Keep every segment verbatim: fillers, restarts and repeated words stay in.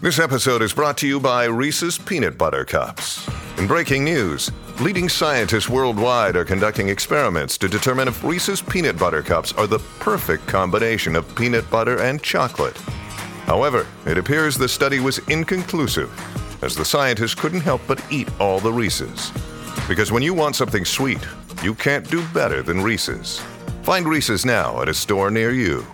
This episode is brought to you by Reese's Peanut Butter Cups. In breaking news, leading scientists worldwide are conducting experiments to determine if Reese's Peanut Butter Cups are the perfect combination of peanut butter and chocolate. However, it appears the study was inconclusive, as the scientists couldn't help but eat all the Reese's. Because when you want something sweet, you can't do better than Reese's. Find Reese's now at a store near you.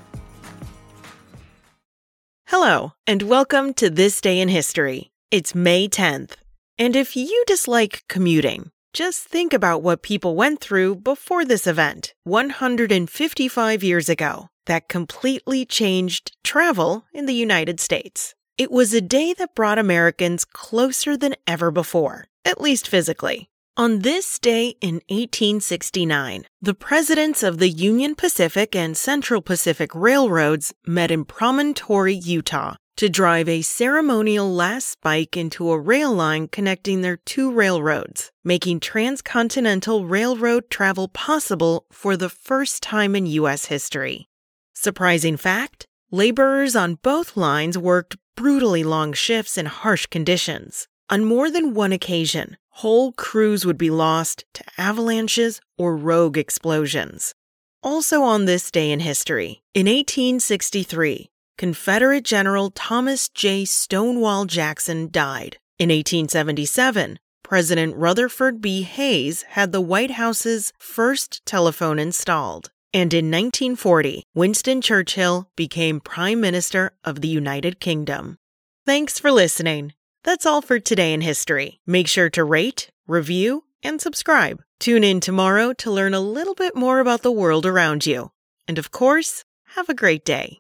Hello, and welcome to This Day in History. It's May tenth. And if you dislike commuting, just think about what people went through before this event, one hundred fifty-five years ago, that completely changed travel in the United States. It was a day that brought Americans closer than ever before, at least physically. On this day in eighteen sixty-nine, the presidents of the Union Pacific and Central Pacific Railroads met in Promontory, Utah, to drive a ceremonial last spike into a rail line connecting their two railroads, making transcontinental railroad travel possible for the first time in U S history. Surprising fact, laborers on both lines worked brutally long shifts in harsh conditions. On more than one occasion, whole crews would be lost to avalanches or rogue explosions. Also on this day in history, in eighteen sixty-three, Confederate General Thomas J. Stonewall Jackson died. In eighteen seventy-seven, President Rutherford B. Hayes had the White House's first telephone installed. And in nineteen forty, Winston Churchill became Prime Minister of the United Kingdom. Thanks for listening. That's all for Today in History. Make sure to rate, review, and subscribe. Tune in tomorrow to learn a little bit more about the world around you. And of course, have a great day.